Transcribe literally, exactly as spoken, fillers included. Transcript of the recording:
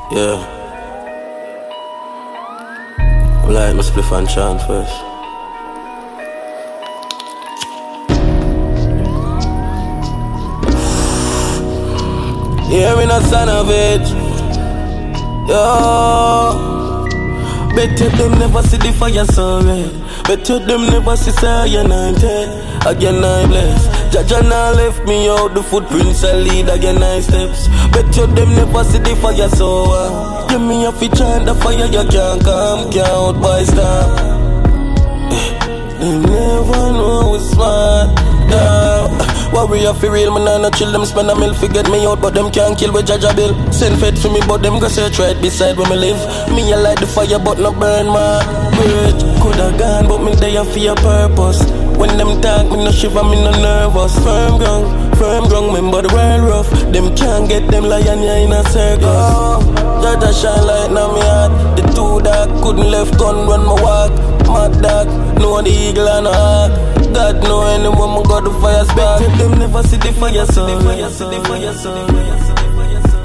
Yeah. Like my spliff and chant first. Yeah, me not son of it. Yo. Better them never see the fire so red. Better them never see say anointed. Again I bless. Jaja now left me out, the footprints I lead again I steps. Better them never see the fire so uh. Give me a feature and the fire you can't come, can't out by stop. They never know we smart, yeah. Warrior for real, man, I not chill. Them spend a mill fi get me out, but them can't kill with Jaja Bill. Send fed for me, but them go search right beside where me live. Me I light the fire, but no burn my bridge. Coulda gone, but me there for a purpose. When them talk, me no shiver, me no nervous. Firm ground, firm ground, remember the world rough. Them can't get them lion here in a circus. Oh, Jaja shine light now me heart. The two dark couldn't left gun run my walk. Mad dog, no the eagle and a hawk. God know anyone me got the fire spark. Them never see the fire so. The fire so, the fire so, the fire so, the fire so.